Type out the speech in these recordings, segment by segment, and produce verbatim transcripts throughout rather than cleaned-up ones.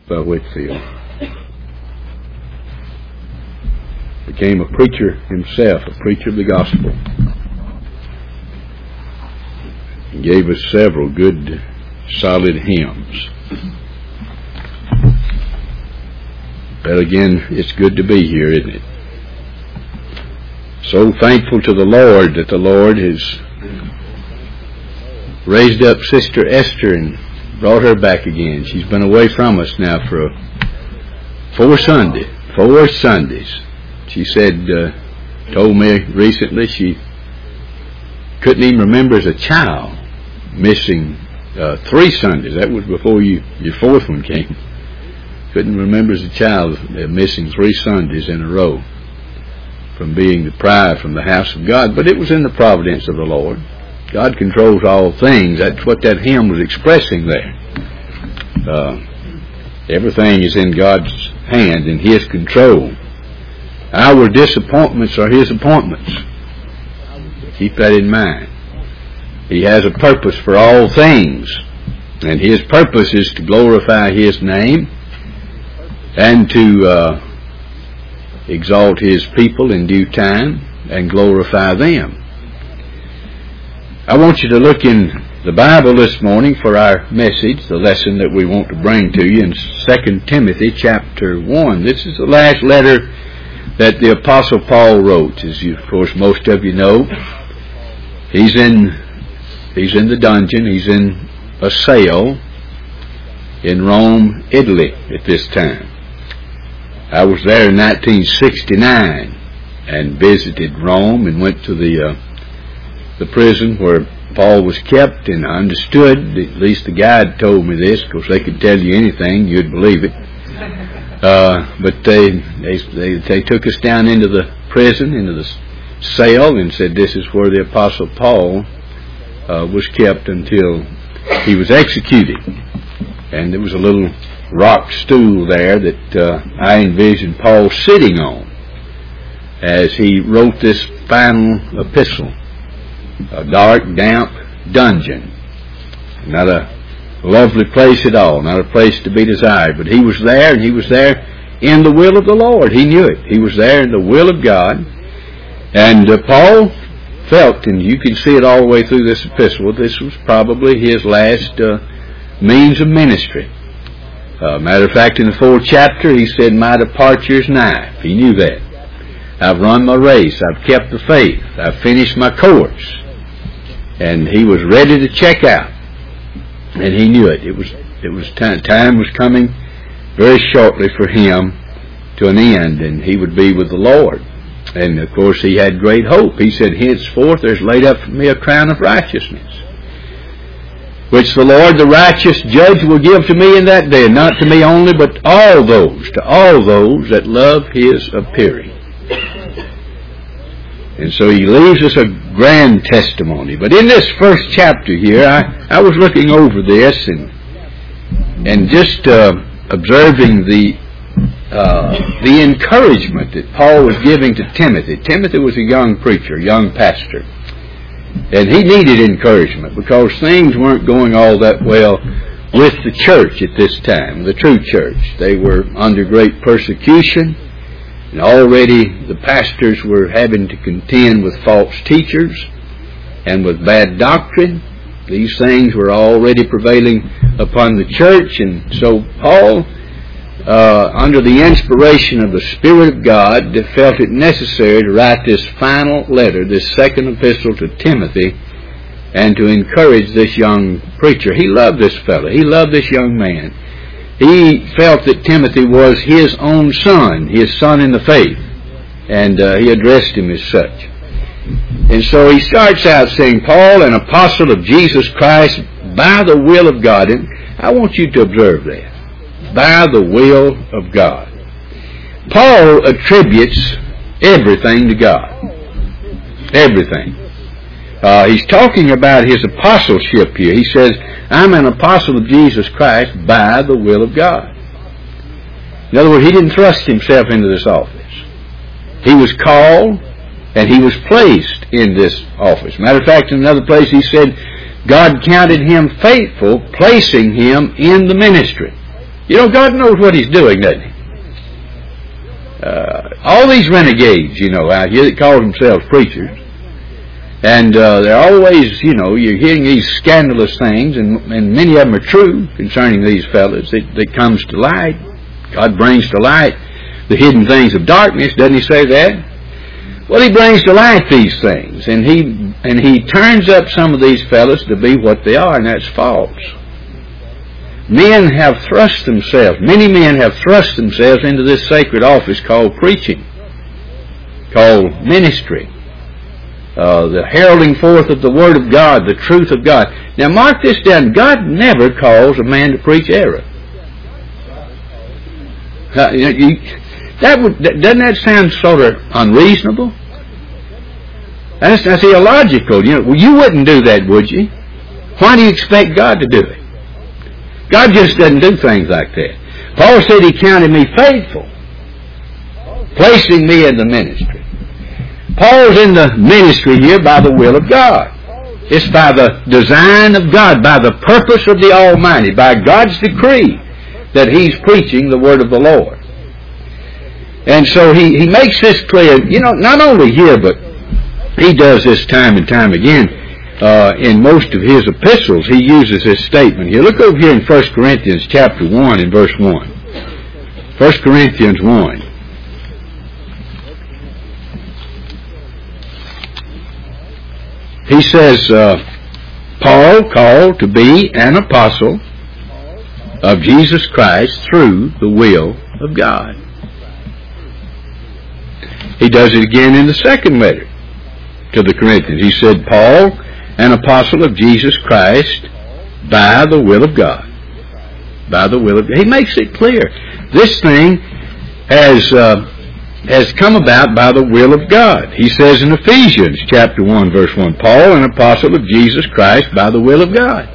uh, Whitfield. Became a preacher himself, a preacher of the gospel. He gave us several good, solid hymns. But again, it's good to be here, isn't it? So thankful to the Lord that the Lord has raised up Sister Esther and brought her back again. She's been away from us now for four Sundays. Four Sundays. She said, uh, told me recently she couldn't even remember as a child missing uh, three Sundays. That was before you your fourth one came. Couldn't remember as a child uh, missing three Sundays in a row from being deprived from the house of God. But it was in the providence of the Lord. God controls all things. That's what that hymn was expressing there. Uh, everything is in God's hand, in His control. Our disappointments are His appointments. Keep that in mind. He has a purpose for all things, and His purpose is to glorify His name and to uh, exalt His people in due time and glorify them. I want you to look in the Bible this morning for our message, the lesson that we want to bring to you in Second Timothy chapter one. This is the last letter that the Apostle Paul wrote. As you, of course most of you know, he's in he's in the dungeon, he's in a cell in Rome, Italy at this time. I was there in nineteen sixty-nine and visited Rome and went to the uh, the prison where Paul was kept, and I understood, at least the guide told me this, because they could tell you anything, you'd believe it. Uh, but they, they they they took us down into the prison, into the cell, and said this is where the Apostle Paul uh, was kept until he was executed. And there was a little rock stool there that uh, I envisioned Paul sitting on as he wrote this final epistle. A dark, damp dungeon. Not a lovely place at all. Not a place to be desired. But he was there, and he was there in the will of the Lord. He knew it. He was there in the will of God. And uh, Paul felt, and you can see it all the way through this epistle, this was probably his last uh, means of ministry. Uh, matter of fact, in the fourth chapter, he said, my departure is nigh. He knew that. I've run my race. I've kept the faith. I've finished my course. And he was ready to check out. And he knew it. It was, it was time, time was coming very shortly for him to an end, and he would be with the Lord. And of course he had great hope. He said, henceforth there's laid up for me a crown of righteousness, which the Lord, the righteous judge, will give to me in that day, and not to me only, but all those, to all those that love His appearing. And so he leaves us a grand testimony. But in this first chapter here, I, I was looking over this and and just uh, observing the uh, the encouragement that Paul was giving to Timothy. Timothy was a young preacher, young pastor. And he needed encouragement because things weren't going all that well with the church at this time, the true church. They were under great persecution. And already the pastors were having to contend with false teachers and with bad doctrine. These things were already prevailing upon the church. And so Paul, uh, under the inspiration of the Spirit of God, felt it necessary to write this final letter, this second epistle to Timothy, and to encourage this young preacher. He loved this fellow. He loved this young man. He felt that Timothy was his own son, his son in the faith, and uh, he addressed him as such. And so he starts out saying, Paul, an apostle of Jesus Christ, by the will of God. And I want you to observe that. By the will of God. Paul attributes everything to God. Everything. Uh, he's talking about his apostleship here. He says, I'm an apostle of Jesus Christ by the will of God. In other words, he didn't thrust himself into this office. He was called and he was placed in this office. Matter of fact, in another place he said, God counted him faithful, placing him in the ministry. You know, God knows what He's doing, doesn't He? Uh, all these renegades, you know, out here that call themselves preachers, and uh, they're always, you know, you're hearing these scandalous things, and, and many of them are true concerning these fellows. That, that comes to light. God brings to light the hidden things of darkness. Doesn't He say that? Well, He brings to light these things, and He and He turns up some of these fellows to be what they are, and that's false. Men have thrust themselves, many men have thrust themselves into this sacred office called preaching, called ministry, uh, the heralding forth of the Word of God, the truth of God. Now mark this down, God never calls a man to preach error. Uh, you, that would, doesn't that sound sort of unreasonable? That's, that's illogical. You know, well, you wouldn't do that, would you? Why do you expect God to do it? God just doesn't do things like that. Paul said He counted me faithful, placing me in the ministry. Paul's in the ministry here by the will of God. It's by the design of God, by the purpose of the Almighty, by God's decree that he's preaching the word of the Lord. And so he, he makes this clear, you know, not only here, but he does this time and time again. Uh, in most of his epistles, he uses this statement here. Look over here in First Corinthians chapter one and verse one. First Corinthians one. He says, uh, Paul called to be an apostle of Jesus Christ through the will of God. He does it again in the second letter to the Corinthians. He said, Paul, an apostle of Jesus Christ by the will of God. By the will of God. He makes it clear. This thing has uh, has come about by the will of God. He says in Ephesians chapter one, verse one, Paul, an apostle of Jesus Christ by the will of God.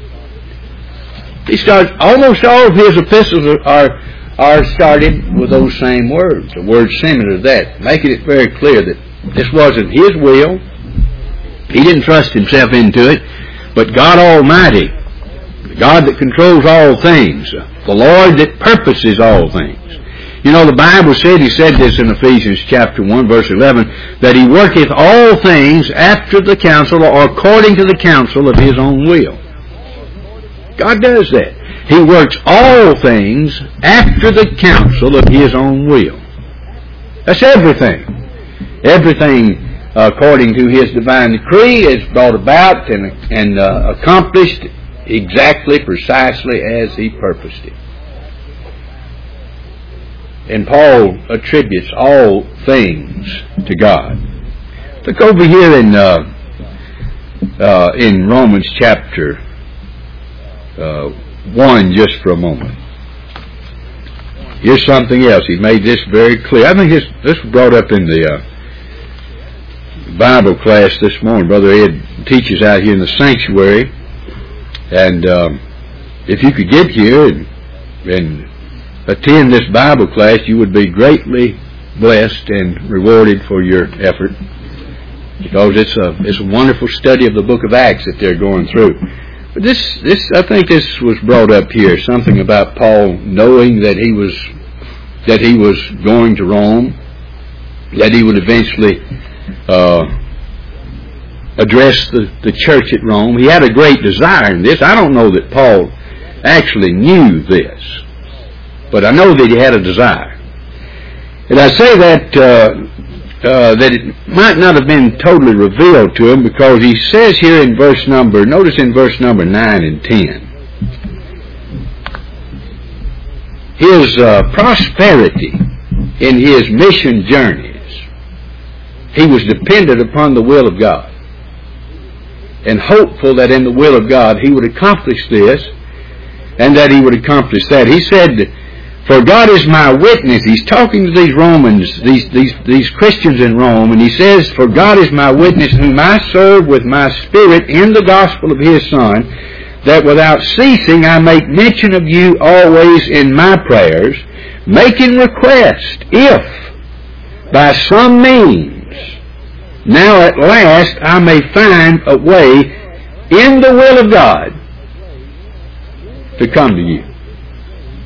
He starts, almost all of his epistles are, are, are started with those same words, a word similar to that, making it very clear that this wasn't his will. He didn't trust himself into it, but God Almighty, the God that controls all things, the Lord that purposes all things. You know, the Bible said, he said this in Ephesians chapter one, verse eleven, that he worketh all things after the counsel or according to the counsel of his own will. God does that. He works all things after the counsel of his own will. That's everything. Everything according to his divine decree is brought about and, and uh, accomplished exactly, precisely as he purposed it. And Paul attributes all things to God. Look over here in uh, uh, in Romans chapter uh, one just for a moment. Here's something else. He made this very clear. I think this, this was brought up in the uh, Bible class this morning. Brother Ed teaches out here in the sanctuary. And um, if you could get here and, and attend this Bible class, you would be greatly blessed and rewarded for your effort, because it's a it's a wonderful study of the book of Acts that they're going through. But this this I think this was brought up here, something about Paul knowing that he was that he was going to Rome, that he would eventually uh, address the, the church at Rome. He had a great desire in this. I don't know that Paul actually knew this, but I know that he had a desire. And I say that uh, uh, that it might not have been totally revealed to him, because he says here in verse number, notice in verse number nine and ten, his uh, prosperity in his mission journeys, he was dependent upon the will of God, and hopeful that in the will of God he would accomplish this and that he would accomplish that. He said, for God is my witness. He's talking to these Romans, these, these, these Christians in Rome, and he says, for God is my witness, whom I serve with my spirit in the gospel of his Son, that without ceasing I make mention of you always in my prayers, making request, if by some means now at last I may find a way in the will of God to come to you.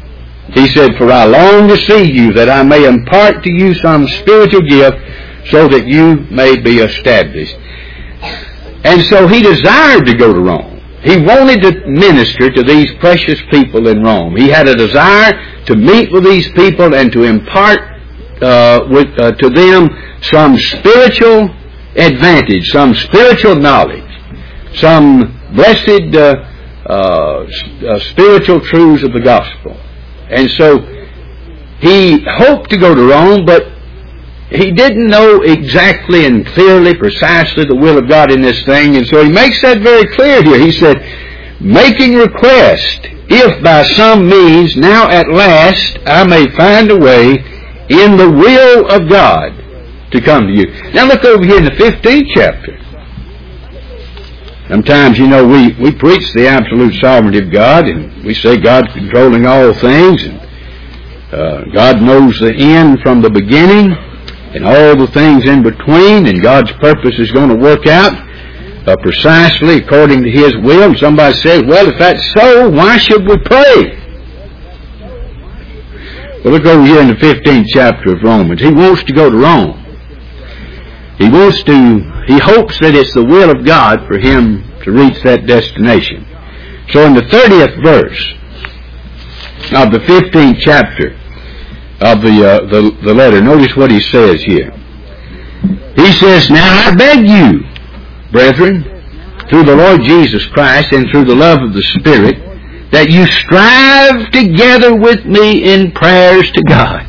He said, "For I long to see you, that I may impart to you some spiritual gift, so that you may be established." And so he desired to go to Rome. He wanted to minister to these precious people in Rome. He had a desire to meet with these people and to impart uh, with, uh, to them some spiritual advantage, some spiritual knowledge, some blessed uh, uh, uh, spiritual truths of the gospel. And so he hoped to go to Rome, but he didn't know exactly and clearly, precisely the will of God in this thing. And so he makes that very clear here. He said, "Making request, if by some means now at last I may find a way in the will of God to come to you." Now look over here in the fifteenth chapter. Sometimes, you know, we, we preach the absolute sovereignty of God, and we say God's controlling all things, and uh, God knows the end from the beginning, and all the things in between, and God's purpose is going to work out uh, precisely according to His will. And somebody says, "Well, if that's so, why should we pray?" Well, look over here in the fifteenth chapter of Romans. He wants to go to Rome. He wants to, he hopes that it's the will of God for him to reach that destination. So in the thirtieth verse of the fifteenth chapter of the, uh, the, the letter, notice what he says here. He says, "Now I beg you, brethren, through the Lord Jesus Christ and through the love of the Spirit, that you strive together with me in prayers to God."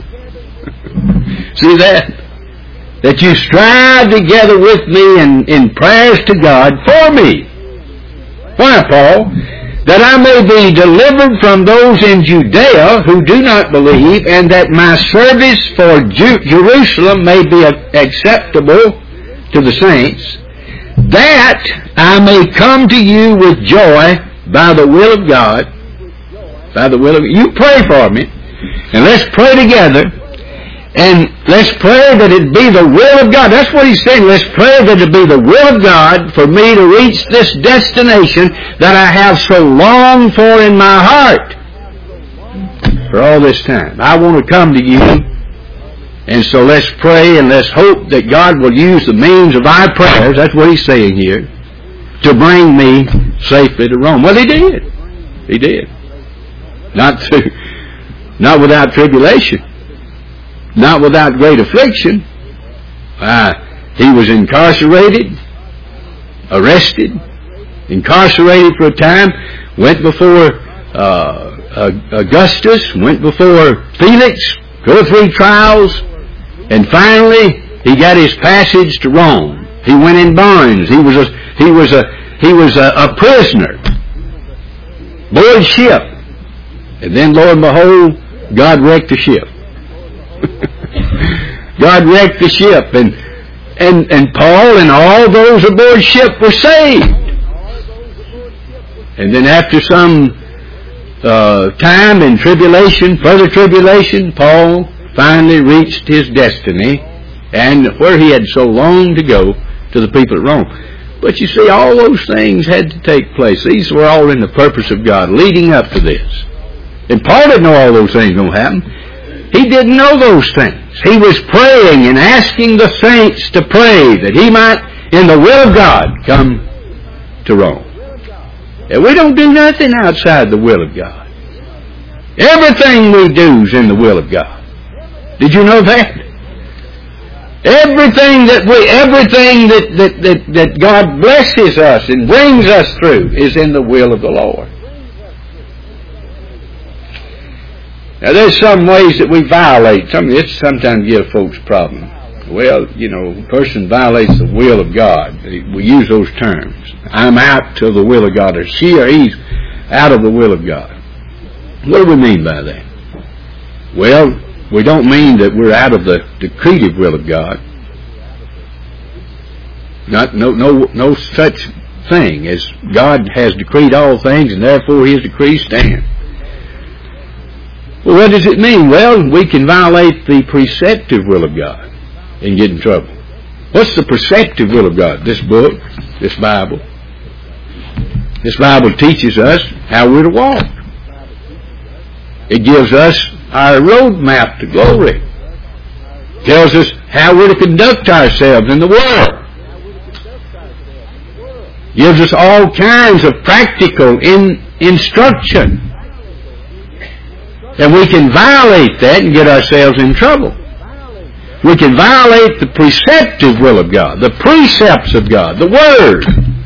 See that? That you strive together with me in, in prayers to God for me. Why, Paul? "That I may be delivered from those in Judea who do not believe, and that my service for Ju- Jerusalem may be acceptable to the saints, that I may come to you with joy by the will of God." By the will of God. You pray for me, and let's pray together. And let's pray that it be the will of God. That's what he's saying. Let's pray that it be the will of God for me to reach this destination that I have so longed for in my heart for all this time. I want to come to you. And so let's pray and let's hope that God will use the means of our prayers, that's what he's saying here, to bring me safely to Rome. Well, he did. He did. Not to, not without tribulation. Not without great affliction. Uh, he was incarcerated, arrested, incarcerated for a time, went before uh, Augustus, went before Felix, go through trials, and finally he got his passage to Rome. He went in bonds. He was a he was a he was a, a prisoner, board ship, and then lo and behold, God wrecked the ship. God wrecked the ship, and and and Paul and all those aboard ship were saved. And then after some uh, time and tribulation, further tribulation, Paul finally reached his destiny, and where he had so longed to go, to the people at Rome. But you see, all those things had to take place. These were all in the purpose of God, leading up to this. And Paul didn't know all those things were going to happen. He didn't know those things. He was praying and asking the saints to pray that he might, in the will of God, come to Rome. And we don't do nothing outside the will of God. Everything we do is in the will of God. Did you know that? Everything that we, everything that, that, that, that God blesses us and brings us through is in the will of the Lord. Now, there's some ways that we violate. Some, it sometimes gives folks a problem. Well, you know, a person violates the will of God. We use those terms. I'm out to the will of God, or she or he's out of the will of God. What do we mean by that? Well, we don't mean that we're out of the decretive will of God. Not, no, no, no such thing as God has decreed all things, and therefore His decrees stand. Well, what does it mean? Well, we can violate the preceptive will of God and get in trouble. What's the preceptive will of God? This book, this Bible. This Bible teaches us how we're to walk. It gives us our roadmap to glory. Tells us how we're to conduct ourselves in the world. Gives us all kinds of practical in, instruction. And we can violate that and get ourselves in trouble. We can violate the preceptive will of God, the precepts of God, the Word.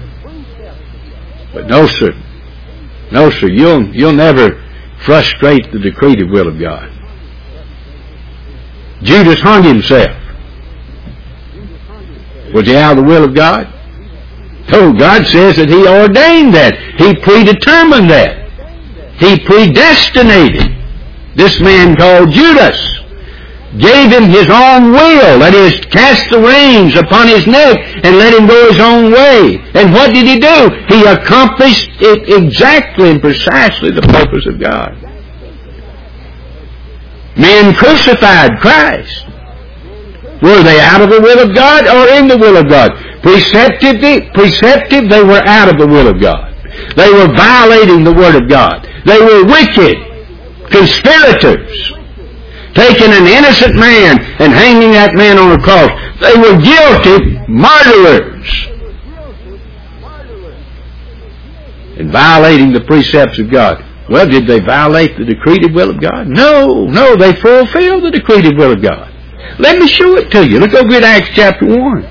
But no, sir. No, sir. You'll, you'll never frustrate the decretive will of God. Judas hung himself. Was he out of the will of God? No, God says that He ordained that. He predetermined that. He predestinated this man called Judas. Gave him his own will, that is, cast the reins upon his neck and let him go his own way. And what did he do? He accomplished it exactly and precisely the purpose of God. Men crucified Christ. Were they out of the will of God or in the will of God? Preceptive, preceptive, they were out of the will of God. They were violating the Word of God. They were wicked, conspirators, taking an innocent man and hanging that man on a cross. They were guilty murderers and violating the precepts of God. Well, did they violate the decretive will of God? No, no, they fulfilled the decretive will of God. Let me show it to you. Let's go get Acts chapter one.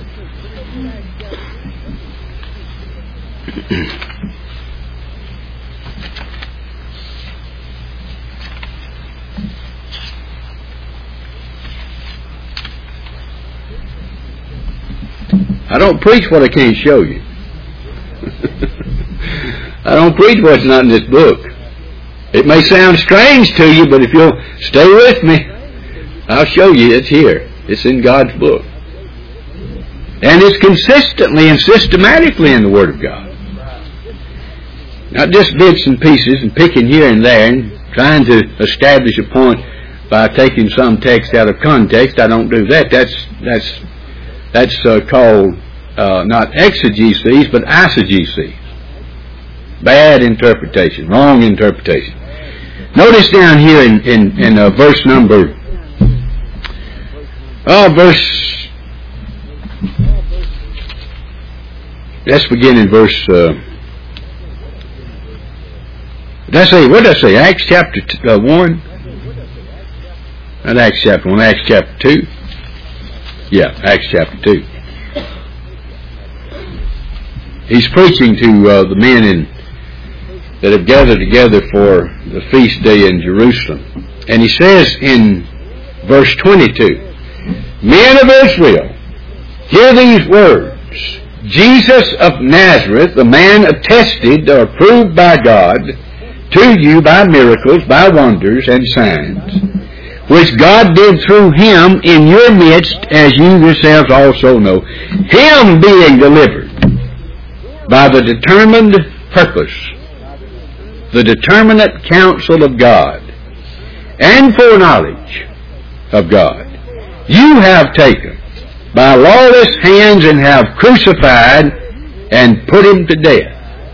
I don't preach what I can't show you. I don't preach what's not in this book. It may sound strange to you, but if you'll stay with me, I'll show you it's here. It's in God's book. And it's consistently and systematically in the Word of God. Not just bits and pieces and picking here and there and trying to establish a point by taking some text out of context. I don't do that. That's that's that's uh, called uh, not exegesis, but eisegesis. Bad interpretation, wrong interpretation. Notice down here in in, in uh, verse number, oh, verse. Let's begin in verse. Uh, did I say? What did I say? Acts chapter t- uh, one. Not Acts chapter one. Acts chapter two. Yeah, Acts chapter two. He's preaching to uh, the men in, that have gathered together for the feast day in Jerusalem. And he says in verse twenty-two, Men of Israel, hear these words. Jesus of Nazareth, the man attested or approved by God to you by miracles, by wonders and signs, which God did through him in your midst, as you yourselves also know, him being delivered by the determined purpose, the determinate counsel of God, and foreknowledge of God, you have taken by lawless hands and have crucified and put him to death.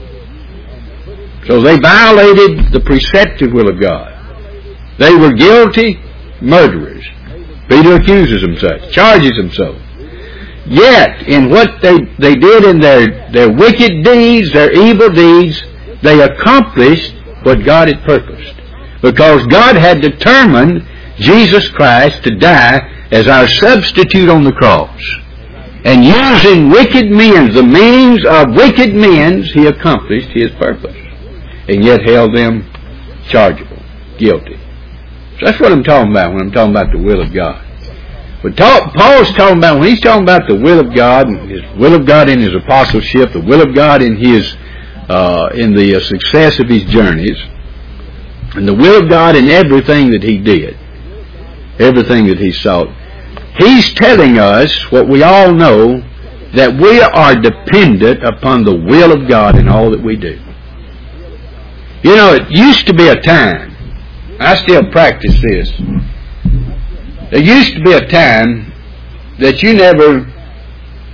So they violated the preceptive will of God. They were guilty murderers. Peter accuses them such, charges them so. Yet, in what they, they did in their, their wicked deeds, their evil deeds, they accomplished what God had purposed. Because God had determined Jesus Christ to die as our substitute on the cross. And using wicked men, the means of wicked men, he accomplished his purpose. And yet held them chargeable, guilty. So that's what I'm talking about when I'm talking about the will of God. But talk, Paul's talking about, when he's talking about the will of God, and his will of God in his apostleship, the will of God in his, uh, in the uh, success of his journeys, and the will of God in everything that he did, everything that he sought, he's telling us what we all know, that we are dependent upon the will of God in all that we do. You know, it used to be a time, I still practice this, there used to be a time that you never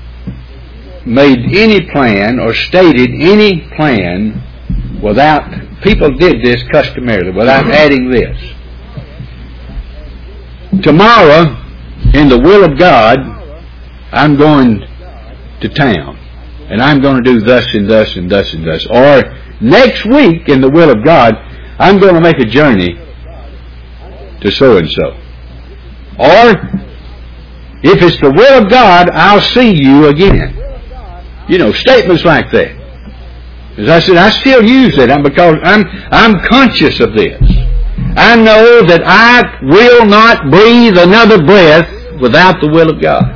made any plan or stated any plan without people did this customarily, but I'm adding this. Tomorrow, in the will of God, I'm going to town, and I'm going to do thus and thus and thus and thus. Or next week, in the will of God, I'm going to make a journey to so-and-so. Or, if it's the will of God, I'll see you again. You know, statements like that. As I said, I still use that because I'm, I'm conscious of this. I know that I will not breathe another breath without the will of God.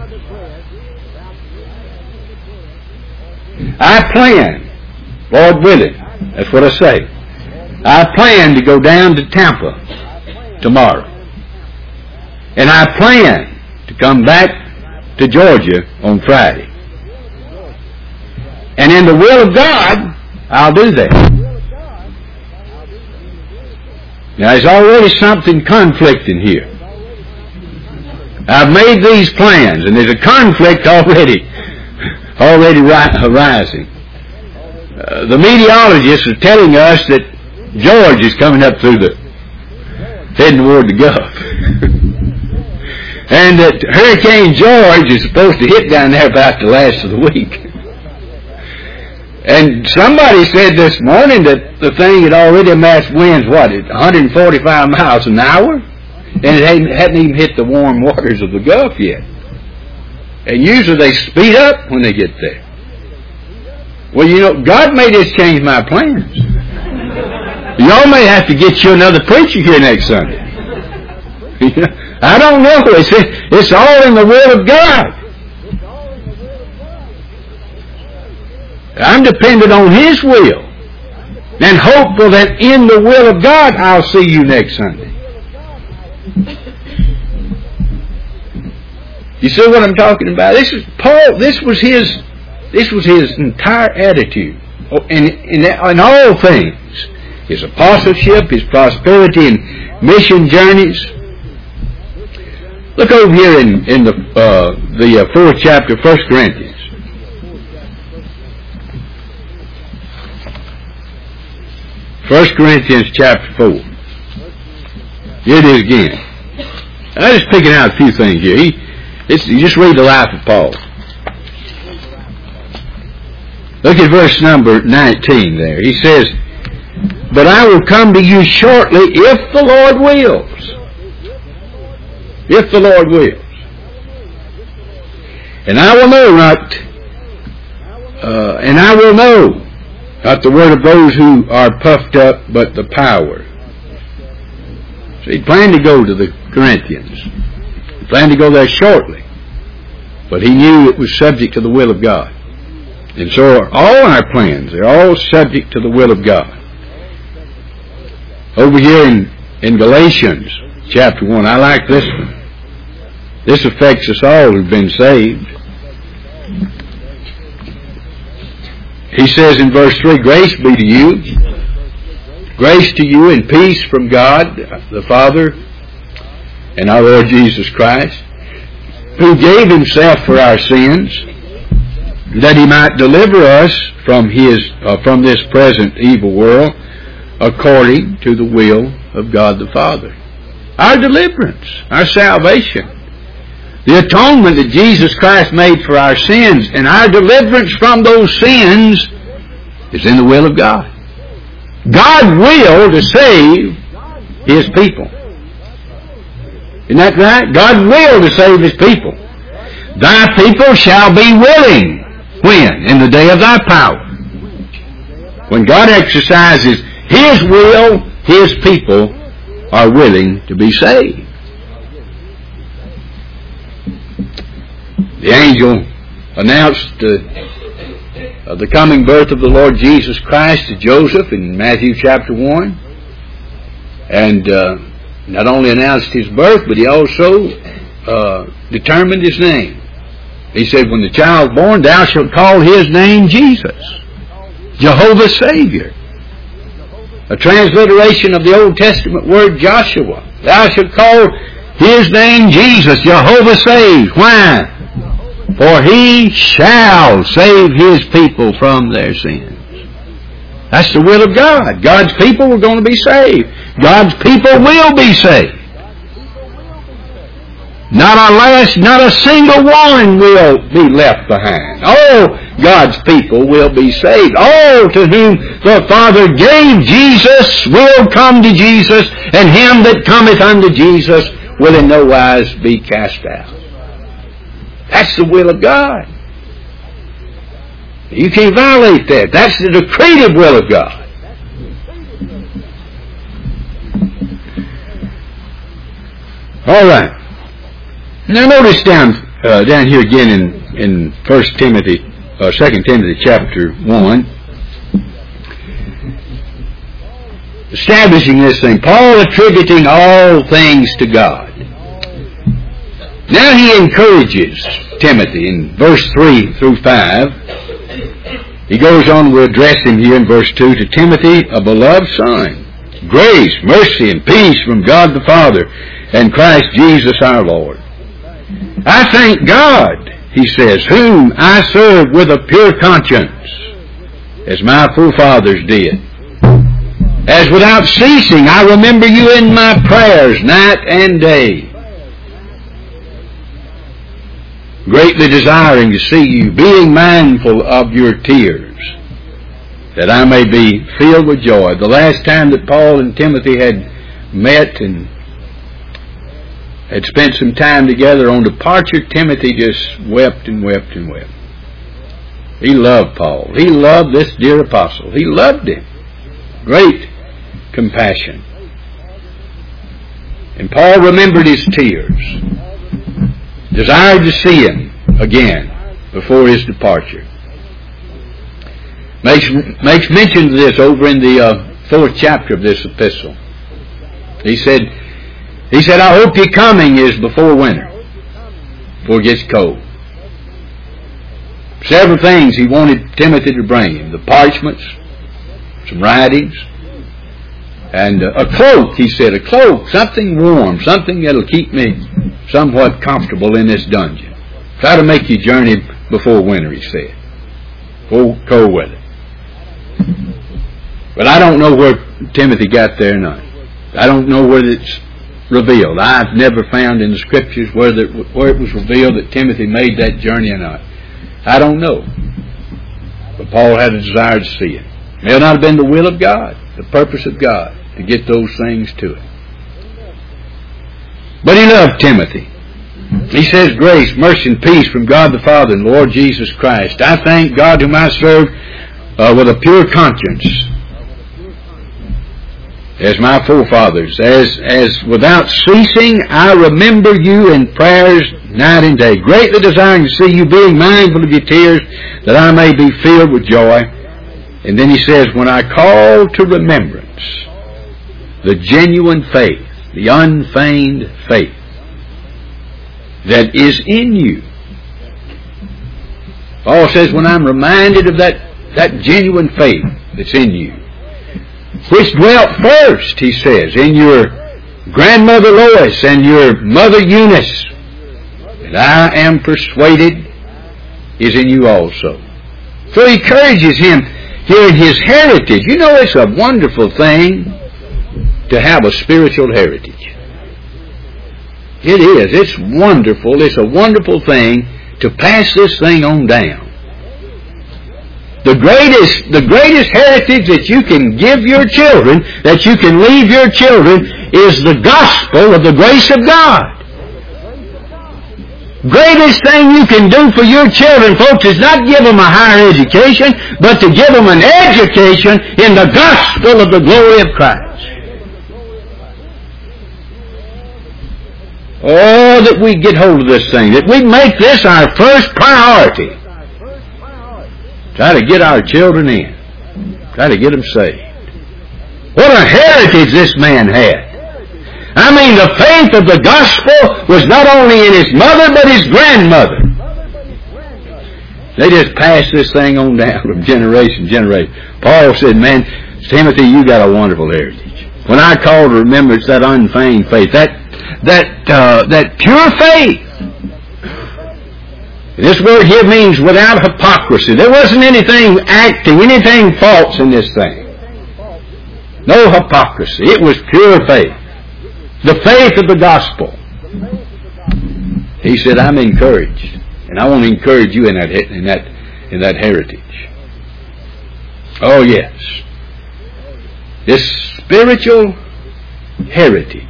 I plan, Lord willing, that's what I say. I plan to go down to Tampa tomorrow. And I plan to come back to Georgia on Friday. And in the will of God, I'll do that. Now, there's already something conflicting here. I've made these plans, and there's a conflict already, already ri- arising. Uh, the meteorologists are telling us that George is coming up through the, heading toward the Gulf. And that Hurricane George is supposed to hit down there about the last of the week. And somebody said this morning that the thing had already amassed winds, what, at one hundred forty-five miles an hour? And it hadn't, hadn't even hit the warm waters of the Gulf yet. And usually they speed up when they get there. Well, you know, God may just change my plans. Y'all may have to get you another preacher here next Sunday. I don't know. It's, it's all in the will of God. I'm dependent on His will and hopeful that in the will of God I'll see you next Sunday. You see what I'm talking about? This is Paul. This was his. This was his entire attitude in, in, in all things. His apostleship, his prosperity and mission journeys. Look over here in, in the uh, the uh, fourth chapter, First Corinthians. First Corinthians chapter four. Here it is again. I'm just picking out a few things here. He, it's, you just read the life of Paul. Look at verse number nineteen there. He says, "But I will come to you shortly if the Lord wills." If the Lord wills. And I will know not, uh, and I will know not the word of those who are puffed up, but the power. So he planned to go to the Corinthians. He planned to go there shortly. But he knew it was subject to the will of God. And so are all our plans. They're all subject to the will of God. Over here in, in Galatians chapter one, I like this one. This affects us all who've been saved. He says in verse three, "Grace be to you, grace to you and peace from God the Father and our Lord Jesus Christ, who gave Himself for our sins, that He might deliver us from His uh, from this present evil world, according to the will of God the Father." Our deliverance, our salvation, the atonement that Jesus Christ made for our sins, and our deliverance from those sins is in the will of God. God will to save His people. Isn't that right? God will to save His people. Thy people shall be willing. When? In the day of thy power. When God exercises His will, His people are willing to be saved. The angel announced uh, uh, the coming birth of the Lord Jesus Christ to Joseph in Matthew chapter one. And uh, not only announced His birth, but He also uh, determined His name. He said, "When the child is born, thou shalt call His name Jesus, Jehovah Savior." A transliteration of the Old Testament word Joshua. Thou shalt call His name Jesus, Jehovah Saves. Why? For He shall save His people from their sins. That's the will of God. God's people were going to be saved. God's people will be saved. Not a last, not a single one will be left behind. All God's people will be saved. All to whom the Father gave Jesus will come to Jesus, and him that cometh unto Jesus will in no wise be cast out. That's the will of God. You can't violate that. That's the decretive will of God. All right. Now notice down uh, down here again in in First Timothy, or Second Timothy chapter one, establishing this thing. Paul attributing all things to God. Now he encourages Timothy in verse three through five. He goes on to address him here in verse two, to Timothy, a beloved son, grace, mercy, and peace from God the Father and Christ Jesus our Lord. I thank God, he says, whom I serve with a pure conscience, as my forefathers did. As without ceasing I remember you in my prayers night and day, greatly desiring to see you, being mindful of your tears, that I may be filled with joy. The last time that Paul and Timothy had met and had spent some time together on departure, Timothy just wept and wept and wept. He loved Paul. He loved this dear apostle. He loved him. Great compassion. And Paul remembered his tears, desired to see him again before his departure. Makes, makes mention of this over in the uh, fourth chapter of this epistle. He said, He said, I hope your coming is before winter, before it gets cold. Several things he wanted Timothy to bring him. The parchments, some writings, and a cloak, he said, a cloak, something warm, something that'll keep me somewhat comfortable in this dungeon. Try to make your journey before winter, he said. Before cold weather. But I don't know where Timothy got there or not. I don't know whether it's revealed. I've never found in the Scriptures whether where it was revealed that Timothy made that journey or not. I don't know. But Paul had a desire to see it. It may not have been the will of God, the purpose of God, to get those things to it. But he loved Timothy. He says, grace, mercy, and peace from God the Father and Lord Jesus Christ. I thank God whom I serve uh, with a pure conscience, as my forefathers, as as without ceasing I remember you in prayers night and day, greatly desiring to see you, being mindful of your tears, that I may be filled with joy. And then he says, when I call to remembrance the genuine faith, the unfeigned faith that is in you. Paul says, when I'm reminded of that, that genuine faith that's in you, which dwelt first, he says, in your grandmother Lois and your mother Eunice, and I am persuaded is in you also. So he encourages him here in his heritage. You know, it's a wonderful thing to have a spiritual heritage. It is. It's wonderful. It's a wonderful thing to pass this thing on down. The greatest, the greatest heritage that you can give your children, that you can leave your children, is the gospel of the grace of God. Greatest thing you can do for your children, folks, is not give them a higher education, but to give them an education in the gospel of the glory of Christ. Oh, that we get hold of this thing, that we make this our first priority. Try to get our children in. Try to get them saved. What a heritage this man had. I mean, the faith of the gospel was not only in his mother, but his grandmother. They just passed this thing on down from generation to generation. Paul said, man, Timothy, you got a wonderful heritage. When I call to remembrance that unfeigned faith, that, that, uh, that pure faith. This word here means without hypocrisy. There wasn't anything acting, anything false in this thing. No hypocrisy. It was pure faith. The faith of the gospel. He said, I'm encouraged. And I want to encourage you in that, in that, in that heritage. Oh yes. This spiritual heritage.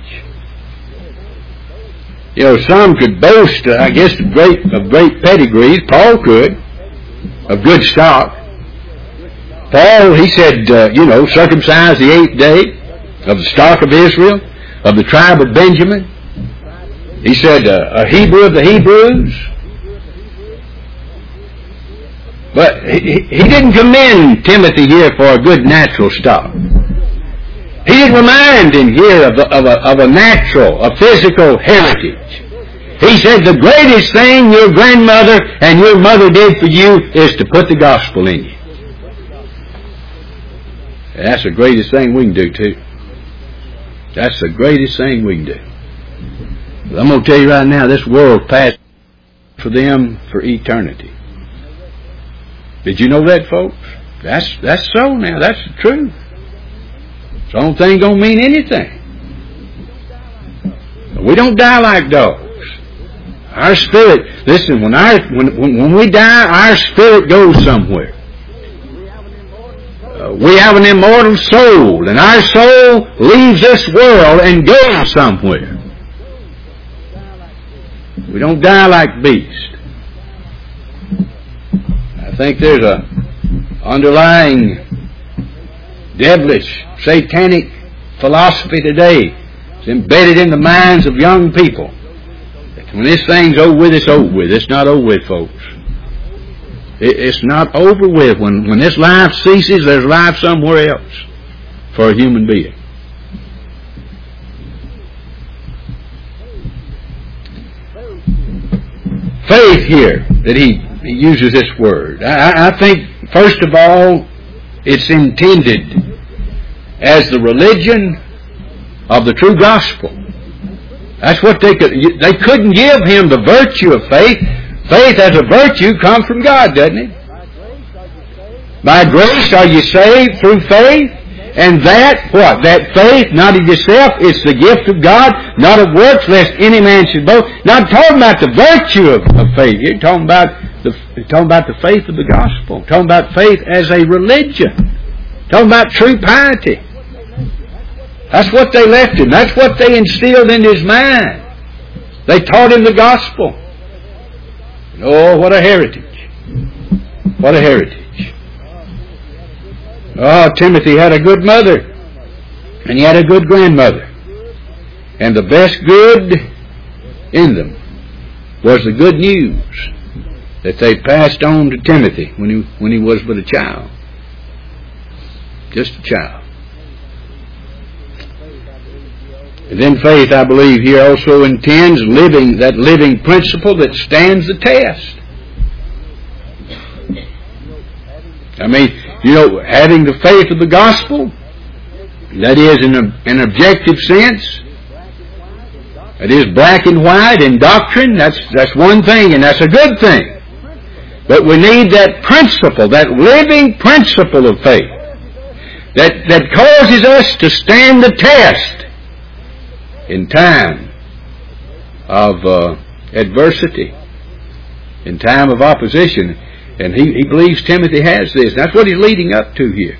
You know, some could boast, uh, I guess, of great, of great pedigrees. Paul could, of good stock. Paul, he said, uh, you know, circumcised the eighth day, of the stock of Israel, of the tribe of Benjamin. He said, uh, a Hebrew of the Hebrews. But he, he didn't commend Timothy here for a good natural stock. He didn't remind him here of a, of, a, of a natural, a physical heritage. He said the greatest thing your grandmother and your mother did for you is to put the gospel in you. And that's the greatest thing we can do too. That's the greatest thing we can do. But I'm going to tell you right now, this world passed for them for eternity. Did you know that, folks? That's that's so now. That's the truth. The only thing don't mean anything. We don't die like dogs. Our spirit, listen, when our when when we die, our spirit goes somewhere. Uh, we have an immortal soul, and our soul leaves this world and goes somewhere. We don't die like beasts. I think there's a underlying devilish, satanic philosophy today. It's embedded in the minds of young people. When this thing's over with, it's over with. It's not over with, folks. It, it's not over with. When, when this life ceases, there's life somewhere else for a human being. Faith here, that he, he uses this word. I, I think, first of all, it's intended as the religion of the true gospel. That's what they could, they couldn't give him the virtue of faith. Faith as a virtue comes from God, doesn't it? By grace are you saved through faith. And that, what? That faith, not of yourself, it's the gift of God, not of works, lest any man should boast. Not talking about the virtue of, of faith. You're talking about the, you're talking about the faith of the gospel. You're talking about faith as a religion. You're talking about true piety. That's what they left him. That's what they instilled in his mind. They taught him the gospel. Oh, what a heritage. What a heritage. Oh, Timothy had a good mother. And he had a good grandmother. And the best good in them was the good news that they passed on to Timothy when he, when he was but a child. Just a child. And then faith, I believe, here also intends living, that living principle that stands the test. I mean, you know, having the faith of the gospel, that is in a, an objective sense, it is black and white in doctrine, that's, that's one thing, and that's a good thing. But we need that principle, that living principle of faith, that, that causes us to stand the test in time of uh, adversity, in time of opposition. And he, he believes Timothy has this. That's what he's leading up to here.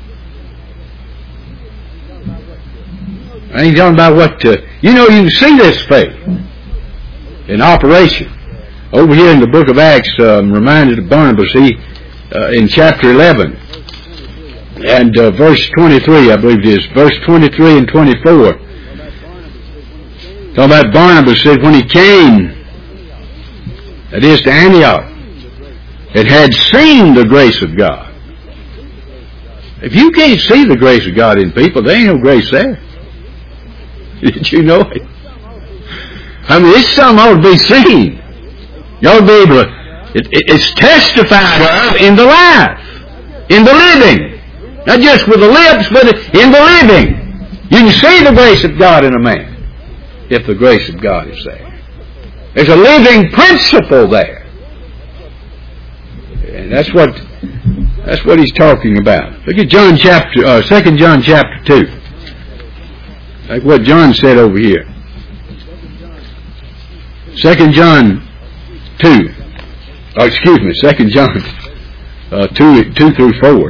And he's talking about what, uh, you know, you can see this faith in operation. Over here in the book of Acts, uh, I'm reminded of Barnabas, he, uh, in chapter eleven, and uh, verse twenty-three, I believe it is, verse twenty-three and twenty-four. Talking about Barnabas said when he came, that is to Antioch, it had seen the grace of God. If you can't see the grace of God in people, there ain't no grace there. Did you know it? I mean, it's something ought to be seen. You ought to be able to, it, it, it's testified of in the life, in the living. Not just with the lips, but in the living. You can see the grace of God in a man, if the grace of God is there. There's a living principle there. And that's what that's what he's talking about. Look at John chapter, uh, Second John chapter too. Like what John said over here. Second John two. Oh, excuse me, Second John uh, two, two through four.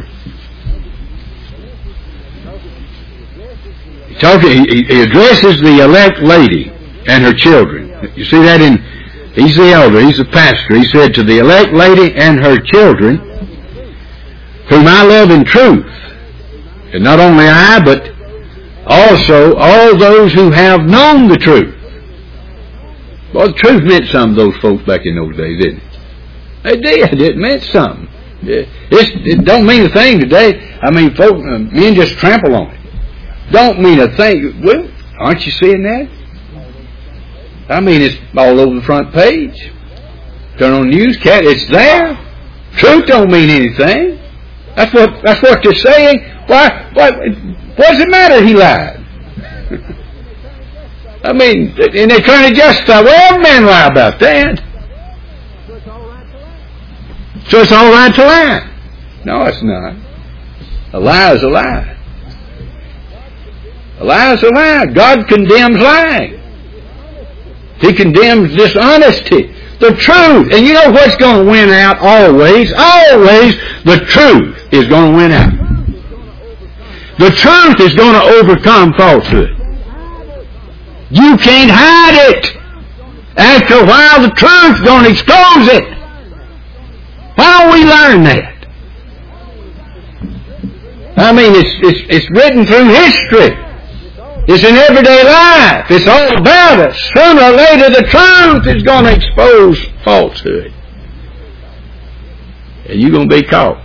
He, talking, he, he addresses the elect lady and her children. You see that in, he's the elder, he's the pastor. He said, to the elect lady and her children, whom I love in truth, and not only I, but also all those who have known the truth. Well, the truth meant something to those folks back in those days, didn't it? They did. It meant something. It, it don't mean a thing today. I mean, folk, uh, men just trample on it. Don't mean a thing. Well, aren't you seeing that? I mean, it's all over the front page. Turn on the newscast. It's there. Truth don't mean anything. That's what that's what they're saying. Why? Why? What does it matter? He lied. I mean, and they're trying to justify. Well, men lie about that. So it's all right to lie. No, it's not. A lie is a lie. A lie is a lie. God condemns lying. He condemns dishonesty. The truth. And you know what's going to win out always? Always the truth is going to win out. The truth is going to overcome falsehood. You can't hide it. After a while, the truth's going to expose it. Why don't we learn that? I mean, it's, it's, it's written through history. It's in everyday life. It's all about us. Sooner or later, the truth is going to expose falsehood. And you're going to be caught.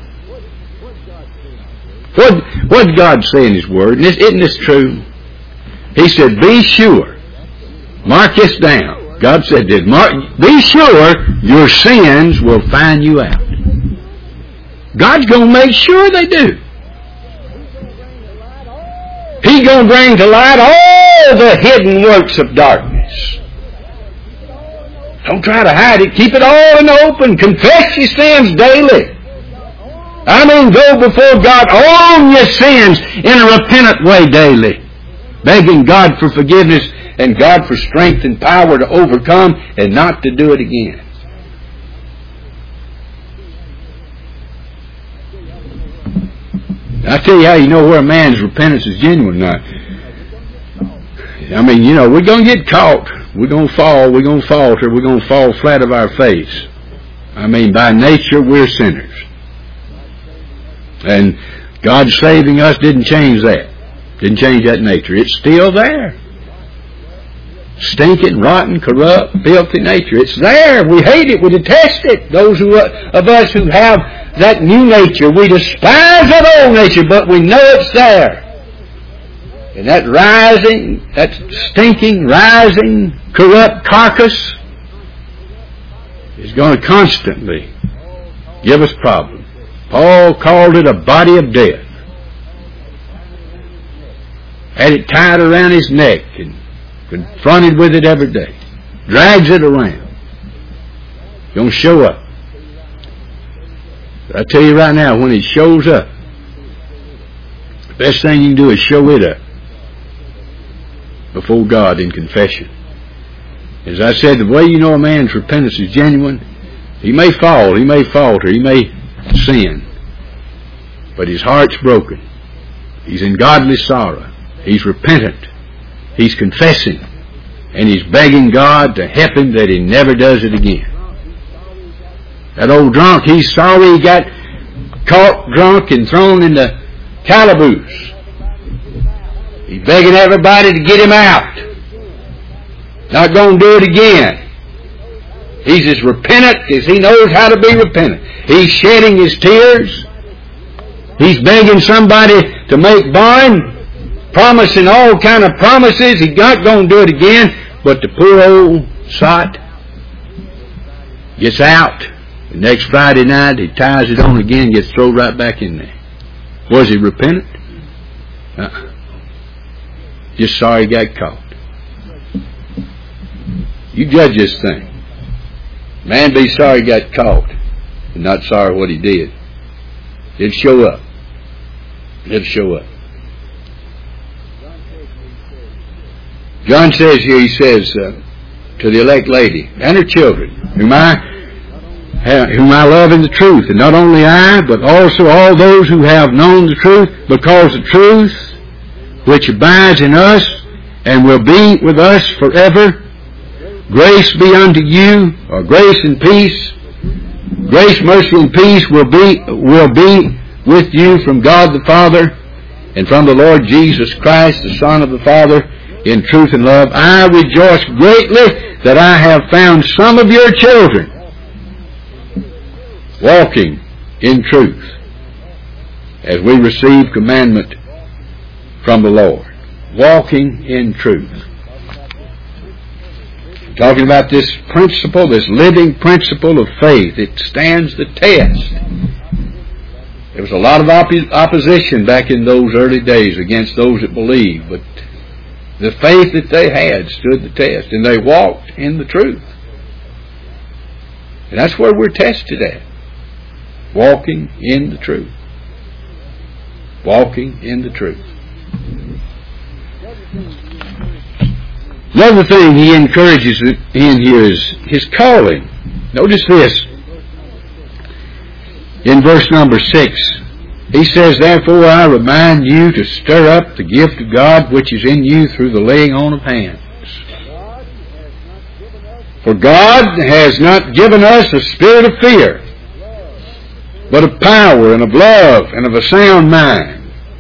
What, what did God say in His Word? And isn't this true? He said, be sure. Mark this down. God said this. Mark, be sure your sins will find you out. God's going to make sure they do. He's going to bring to light all the hidden works of darkness. Don't try to hide it. Keep it all in the open. Confess your sins daily. I mean, go before God, own your sins in a repentant way daily, begging God for forgiveness and God for strength and power to overcome and not to do it again. I tell you how you know where a man's repentance is genuine or not. I mean, you know, we're going to get caught. We're going to fall. We're going to falter. We're going to fall flat of our face. I mean, by nature, we're sinners. And God saving us didn't change that. Didn't change that nature. It's still there. Stinking, rotten, corrupt, filthy nature. It's there. We hate it. We detest it. Those who, of us who have that new nature, we despise that old nature, but we know it's there. And that rising, that stinking, rising, corrupt carcass is going to constantly give us problems. Paul called it a body of death. Had it tied around his neck and confronted with it every day. Drags it around. Going to show up. But I tell you right now, when it shows up, the best thing you can do is show it up before God in confession. As I said, the way you know a man's repentance is genuine, he may fall, he may falter, he may sin, but his heart's broken. He's in godly sorrow. He's repentant. He's confessing. And he's begging God to help him that he never does it again. That old drunk, he's sorry he got caught drunk and thrown in the calaboose. He's begging everybody to get him out. Not going to do it again. He's as repentant as he knows how to be repentant. He's shedding his tears. He's begging somebody to make bond, promising all kind of promises. He's not going to do it again, but the poor old sot gets out. The next Friday night, he ties it on again, gets thrown right back in there. Was he repentant? Uh-uh. Just sorry he got caught. You judge this thing. Man be sorry he got caught, and not sorry what he did. It'll show up. It'll show up. John says here, he says uh, to the elect lady and her children, whom I, whom I love in the truth, and not only I, but also all those who have known the truth, because the truth which abides in us and will be with us forever. Grace be unto you, or grace and peace. Grace, mercy, and peace will be will be with you from God the Father and from the Lord Jesus Christ, the Son of the Father, in truth and love. I rejoice greatly that I have found some of your children walking in truth, as we receive commandment from the Lord. Walking in truth. Talking about this principle, this living principle of faith. It stands the test. There was a lot of op- opposition back in those early days against those that believed, but the faith that they had stood the test, and they walked in the truth. And that's where we're tested at. Walking in the truth. Walking in the truth. Another thing he encourages in here is his calling. Notice this. In verse number six, he says, Therefore I remind you to stir up the gift of God which is in you through the laying on of hands. For God has not given us a spirit of fear, but of power and of love and of a sound mind.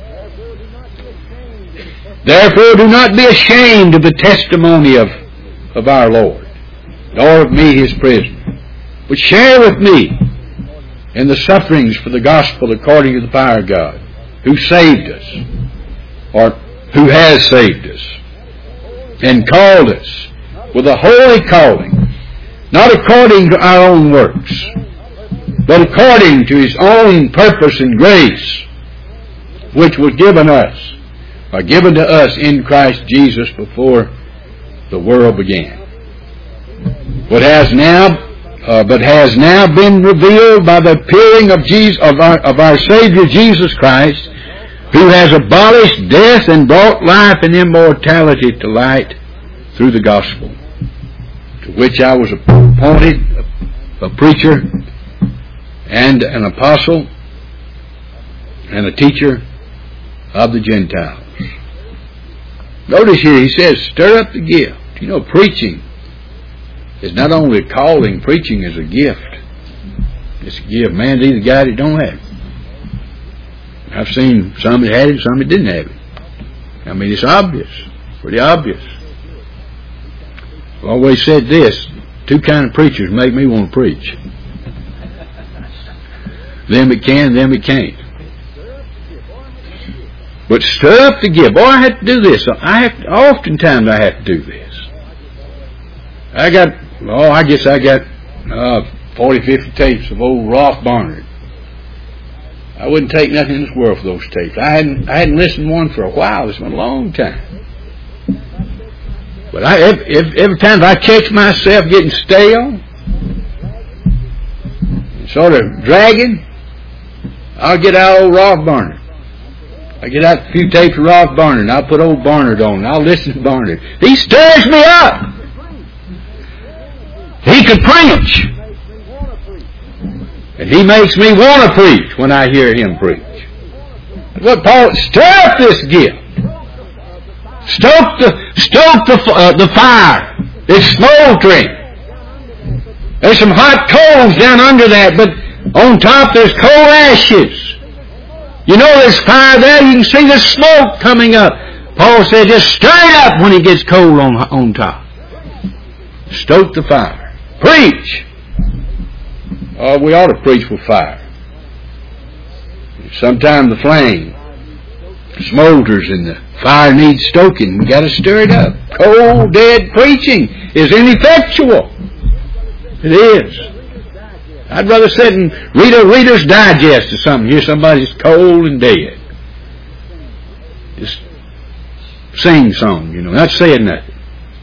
Therefore do not be ashamed of the testimony of, of our Lord, nor of me his prisoner, but share with me in the sufferings for the gospel according to the power of God, who saved us, or who has saved us, and called us with a holy calling, not according to our own works, but according to his own purpose and grace, which was given us, or given to us in Christ Jesus before the world began. What has now, uh, but has now been revealed by the appearing of Jesus, of our, of our Savior Jesus Christ, who has abolished death and brought life and immortality to light through the gospel, to which I was appointed a preacher and an apostle and a teacher of the Gentiles. Notice here he says, stir up the gift. You know, preaching is not only a calling, preaching is a gift. It's a gift. Man's either got it or don't have it. I've seen some that had it, some that didn't have it. I mean, it's obvious. Pretty obvious. I've always said this, two kind of preachers make me want to preach. Them that can, them that can't. But stir up the gift. Boy, I have to do this. I have to, oftentimes I have to do this. I got, oh, I guess I got uh, forty, fifty tapes of old Rolf Barnard. I wouldn't take nothing in this world for those tapes. I hadn't, I hadn't listened to one for a while. It's been a long time. But I, every, every time I catch myself getting stale, sort of dragging, I'll get out old Rolf Barnard. I get out a few tapes of Rolf Barnard, and I'll put old Barnard on, and I'll listen to Barnard. He stirs me up. He could preach. And he makes me want to preach when I hear him preach. What Paul, stir up this gift. Stoke the, stoke the, uh, the fire. It's smoldering. There's some hot coals down under that, but on top there's coal ashes. You know there's fire there, you can see the smoke coming up. Paul said just stir it up when it gets cold on, on top. Stoke the fire. Preach. Oh, we ought to preach with fire. Sometimes the flame smolders and the fire needs stoking. We got to stir it up. Cold, dead preaching is ineffectual. It is. I'd rather sit and read a Reader's Digest or something. Hear somebody's cold and dead. Just sing song, you know, not saying nothing.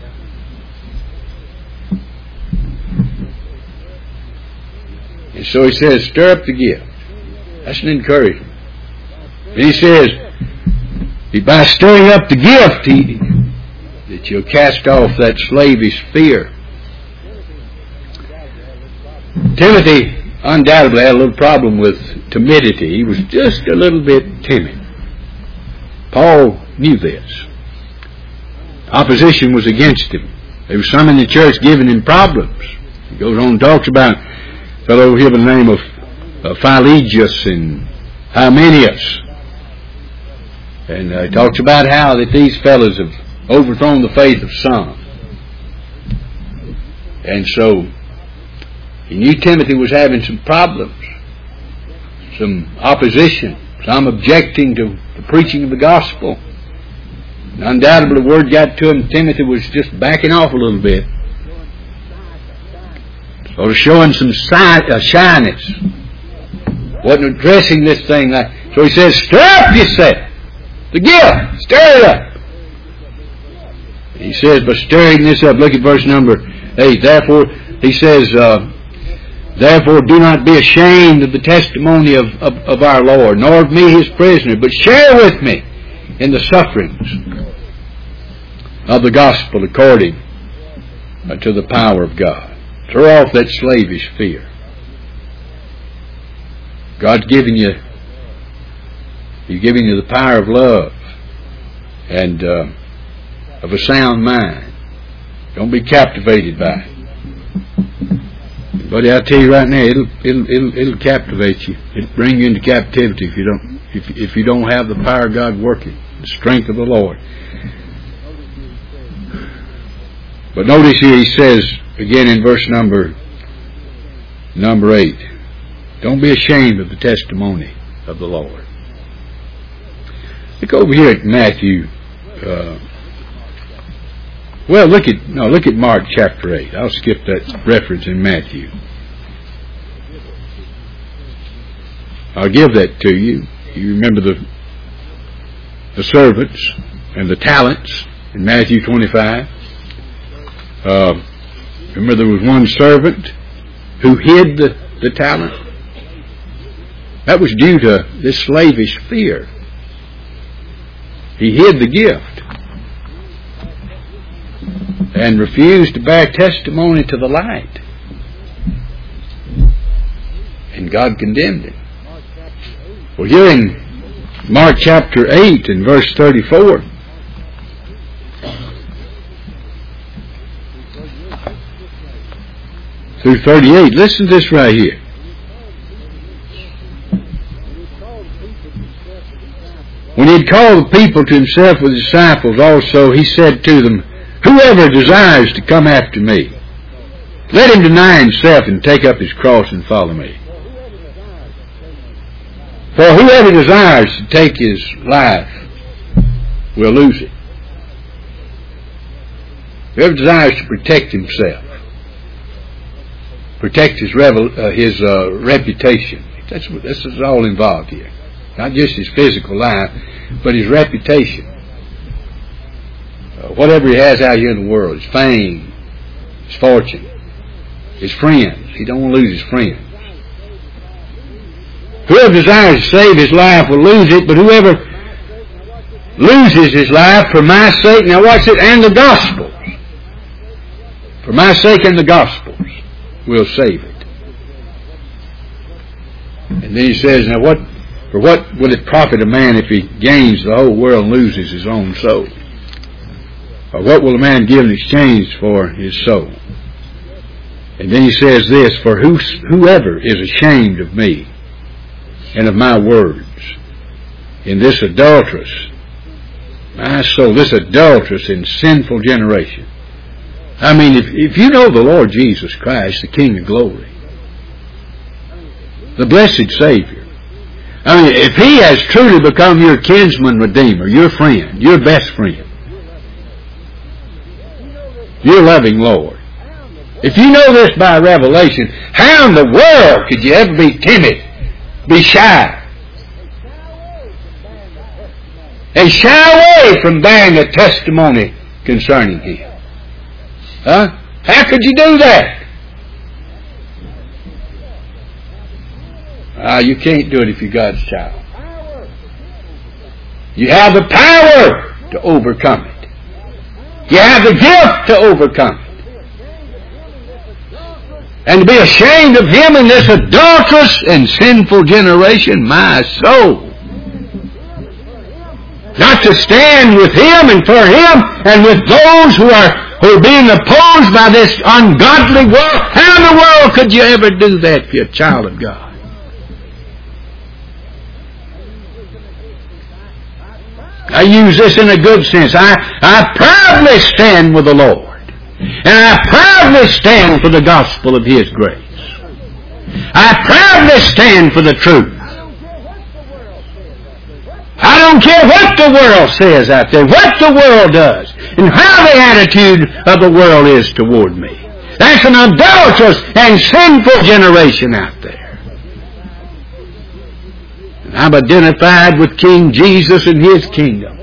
And so he says, stir up the gift. That's an encouragement. And he says, by stirring up the gift, he, that you'll cast off that slavish fear. Timothy undoubtedly had a little problem with timidity. He was just a little bit timid. Paul knew this. Opposition was against him. There was some in the church giving him problems. He goes on and talks about a fellow here by the name of uh, Philologus and Hymenaeus. And uh, he talks about how that these fellows have overthrown the faith of some. And so he knew Timothy was having some problems, some opposition, some objecting to the preaching of the gospel. And undoubtedly the word got to him. Timothy was just backing off a little bit. Sort of showing some si- uh, shyness. Wasn't addressing this thing like. So he says, stir up yourself. The gift. Stir it up. He says, by stirring this up, look at verse number eight. Therefore, he says, uh, therefore do not be ashamed of the testimony of, of, of our Lord, nor of me his prisoner, but share with me in the sufferings of the gospel according to the power of God. Throw off that slavish fear. God's given you, He's giving you the power of love and uh, of a sound mind. Don't be captivated by it. Buddy, I'll tell you right now, it'll it'll it'll, it'll captivate you. It'll bring you into captivity if you don't if if you don't have the power of God working, the strength of the Lord. But notice here he says again in verse number number eight, don't be ashamed of the testimony of the Lord. Look over here at Matthew. Uh, well, look at no, look at Mark chapter eight. I'll skip that reference in Matthew. I'll give that to you. You remember the the servants and the talents in Matthew twenty-five. Uh, remember there was one servant who hid the, the talent. That was due to this slavish fear. He hid the gift and refused to bear testimony to the light. And God condemned him. Well, here in Mark chapter eight and verse thirty-four, through thirty-eight, listen to this right here. When he had called the people to himself with his disciples also, he said to them, whoever desires to come after me, let him deny himself and take up his cross and follow me. For whoever desires to take his life will lose it. Whoever desires to protect himself, protect his revel, uh, his uh, reputation. That's this is all involved here. Not just his physical life, but his reputation. Uh, whatever he has out here in the world, his fame, his fortune, his friends. He don't want to lose his friends. Whoever desires to save his life will lose it, but whoever loses his life for my sake, now watch it, and the Gospels, for my sake and the Gospels, will save it. And then he says, now what, for what will it profit a man if he gains the whole world and loses his own soul? Or what will a man give in exchange for his soul? And then he says this, for whoever is ashamed of me and of my words in this adulterous, my soul, this adulterous and sinful generation. I mean, if, if you know the Lord Jesus Christ, the King of glory, the blessed Savior, I mean, if He has truly become your kinsman redeemer, your friend, your best friend, your loving Lord, if you know this by revelation, how in the world could you ever be timid, be shy, and shy away from bearing a testimony concerning Him? Huh? How could you do that? Ah, you can't do it if you're God's child. You have the power to overcome it. You have the gift to overcome it. And to be ashamed of him in this adulterous and sinful generation, my soul. Not to stand with him and for him and with those who are who are being opposed by this ungodly world. How in the world could you ever do that if you're a child of God? I use this in a good sense. I, I proudly stand with the Lord. And I proudly stand for the gospel of His grace. I proudly stand for the truth. I don't care what the world says out there, what the world does, and how the attitude of the world is toward me. That's an adulterous and sinful generation out there. And I'm identified with King Jesus and His kingdom.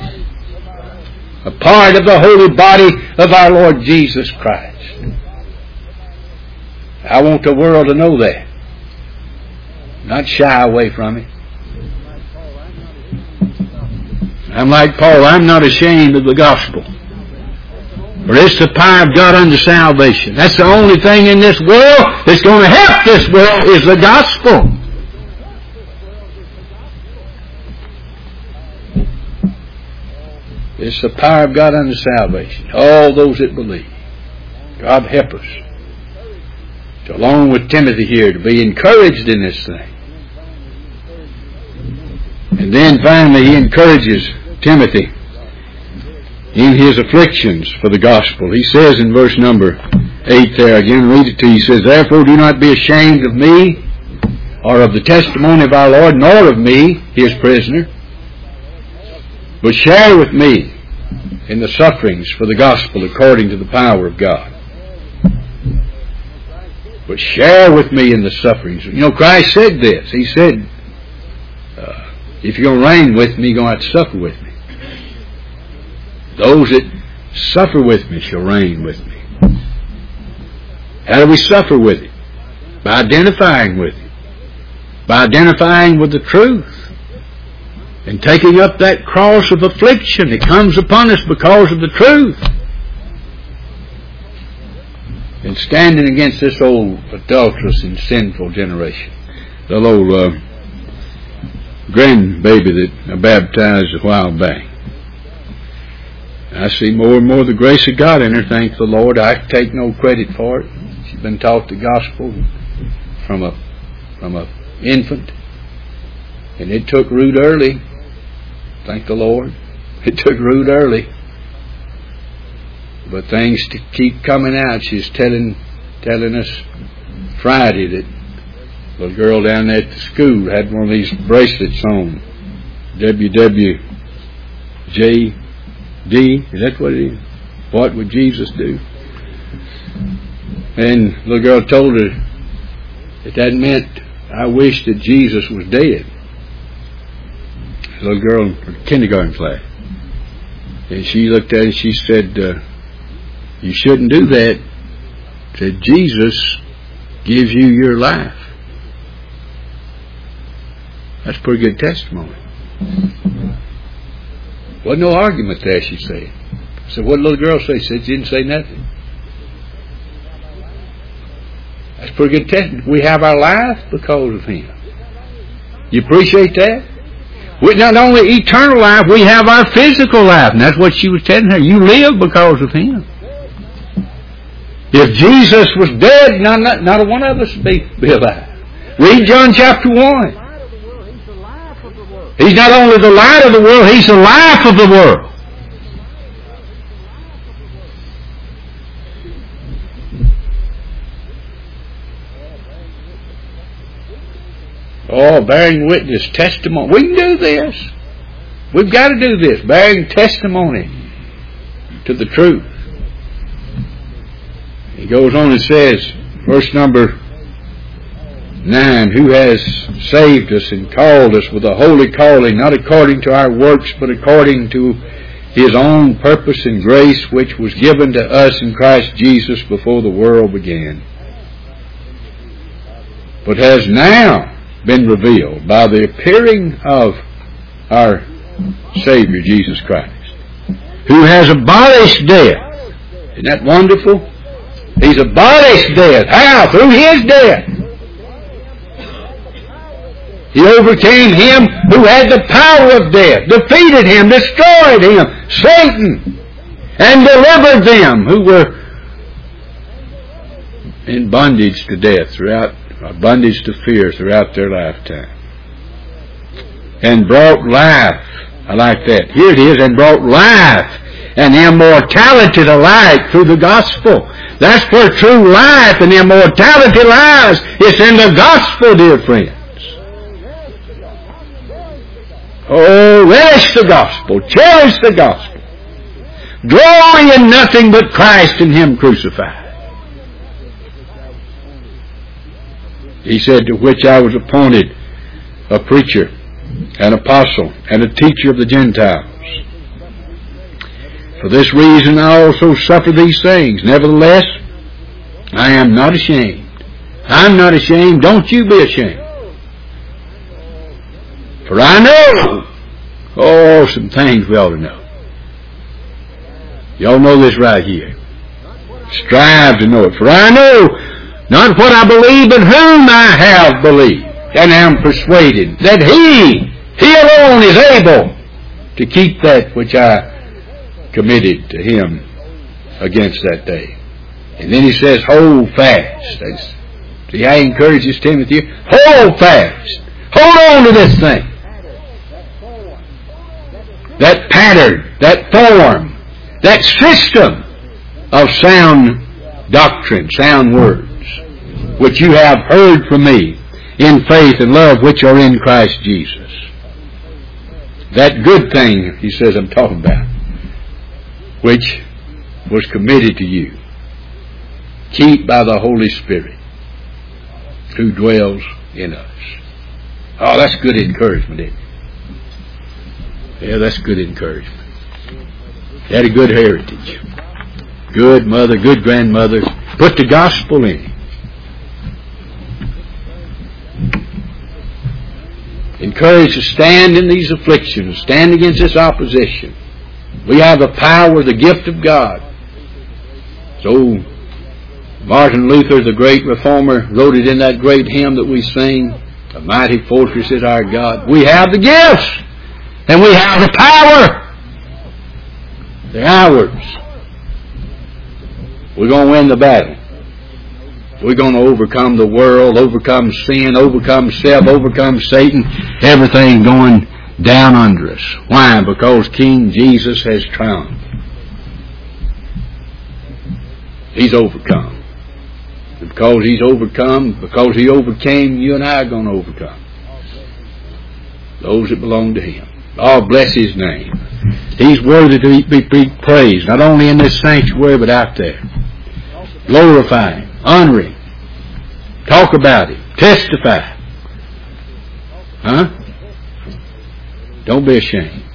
A part of the holy body of our Lord Jesus Christ. I want the world to know that. Not shy away from it. I'm like Paul, I'm not ashamed of the gospel. For it's the power of God unto salvation. That's the only thing in this world that's going to help this world is the gospel. It's the power of God unto salvation. All those that believe. God help us. So along with Timothy here, to be encouraged in this thing. And then finally he encourages Timothy in his afflictions for the gospel. He says in verse number eight there, again read it to you, he says, therefore do not be ashamed of me, or of the testimony of our Lord, nor of me, his prisoner, but share with me in the sufferings for the gospel according to the power of God. But share with me in the sufferings. You know, Christ said this. He said, uh, if you're going to reign with me, you're going to have to suffer with me. Those that suffer with me shall reign with me. How do we suffer with Him? By identifying with Him. By identifying with the truth. And taking up that cross of affliction that comes upon us because of the truth. And standing against this old adulterous and sinful generation. The little uh, grandbaby that I baptized a while back. I see more and more the grace of God in her, thank the Lord. I take no credit for it. She's been taught the gospel from a from a infant. And it took root early. Thank the Lord. It took root early. But things to keep coming out. She's telling telling us Friday that a little girl down there at the school had one of these bracelets on. W W J D, is that what it is? What would Jesus do? And the little girl told her that that meant, I wish that Jesus was dead. The little girl in her kindergarten class. And she looked at it and she said, uh, you shouldn't do that. Said, Jesus gives you your life. That's pretty good testimony. Wasn't no argument there, she said. I said, what did the little girl say? She said, she didn't say nothing. That's pretty good testimony. We have our life because of Him. You appreciate that? We not only eternal life, we have our physical life. And that's what she was telling her. You live because of Him. If Jesus was dead, not, not, not one of us would be, be alive. Read John chapter one. He's not only the light of the world, He's the life of the world. Oh, bearing witness, testimony. We can do this. We've got to do this. Bearing testimony to the truth. He goes on and says, verse number nine, who has saved us and called us with a holy calling, not according to our works, but according to His own purpose and grace, which was given to us in Christ Jesus before the world began, but has now been revealed by the appearing of our Savior Jesus Christ, who has abolished death. Isn't that wonderful? He's abolished death. How? Through His death. He overcame him who had the power of death, defeated him, destroyed him, Satan, and delivered them who were in bondage to death throughout, or bondage to fear throughout their lifetime. And brought life. I like that. Here it is, and brought life and immortality to light through the gospel. That's where true life and immortality lies. It's in the gospel, dear friends. Oh, relish the gospel. Cherish the gospel. Glory in nothing but Christ and Him crucified. He said, to which I was appointed a preacher, an apostle, and a teacher of the Gentiles. For this reason I also suffer these things. Nevertheless, I am not ashamed. I'm not ashamed. Don't you be ashamed. For I know, oh, some things we ought to know. Y'all know this right here. Strive to know it. For I know not what I believe, but whom I have believed, and am persuaded that He, He alone is able to keep that which I committed to Him against that day. And then he says, hold fast. That's, see how he encourages Timothy? Hold fast. Hold on to this thing. That pattern, that form, that system of sound doctrine, sound words, which you have heard from me in faith and love which are in Christ Jesus. That good thing, he says, I'm talking about, which was committed to you. Keep by the Holy Spirit who dwells in us. Oh, that's good encouragement, isn't it? Yeah, that's good encouragement. They had a good heritage. Good mother, good grandmother. Put the gospel in it. Encouraged to stand in these afflictions, stand against this opposition. We have the power, the gift of God. So, Martin Luther, the great reformer, wrote it in that great hymn that we sing, "A mighty fortress is our God." We have the gifts, and we have the power. They're ours. We're going to win the battle. We're going to overcome the world, overcome sin, overcome self, overcome Satan, everything going down under us. Why? Because King Jesus has triumphed. He's overcome. And because He's overcome, because He overcame, you and I are going to overcome. Those that belong to Him. Oh, bless His name. He's worthy to be, be praised, not only in this sanctuary, but out there. Glorify Him, honor Him, talk about Him, testify. Huh? Don't be ashamed.